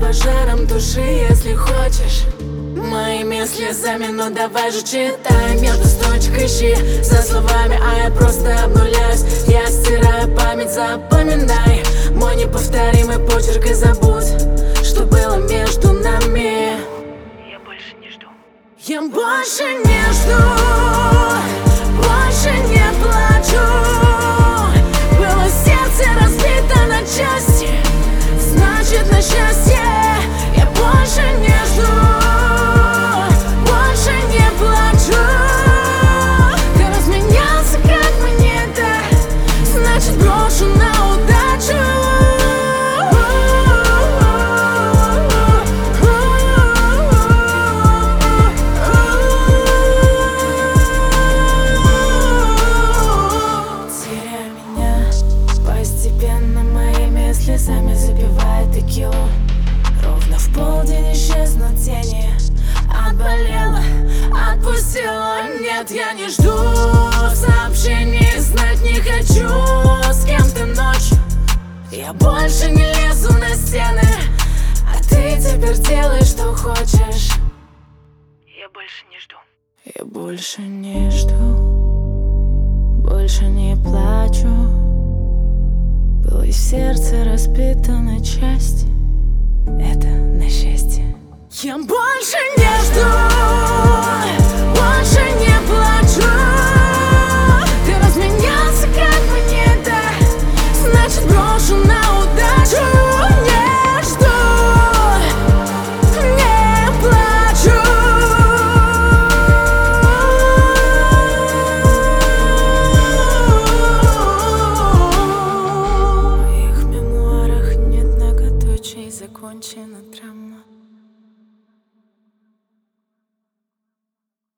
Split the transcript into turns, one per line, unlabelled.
пожаром души, если хочешь моими слезами, ну давай же читай между строчек, ищи за словами, а я просто обнуляюсь. Я стираю память, запоминай мой неповторимый почерк и забудь, что было между нами.
Я больше не жду.
Я больше не жду, больше не плачу. Было сердце разбито на части, значит на счастье. Я больше не жду, больше не плачу. Ты разменялся как монета, значит брошу на удачу. Постепенно моими слезами запивает текилу. Ровно в полдень исчезнут тени. Отболела, отпустила. Нет, я не жду сообщений, знать не хочу, с кем ты ночью. Я больше не лезу на стены, а ты теперь делай, что хочешь.
Я больше не жду.
Я больше не жду, больше не плачу. Было и сердце разбито на части, это на счастье. Я больше не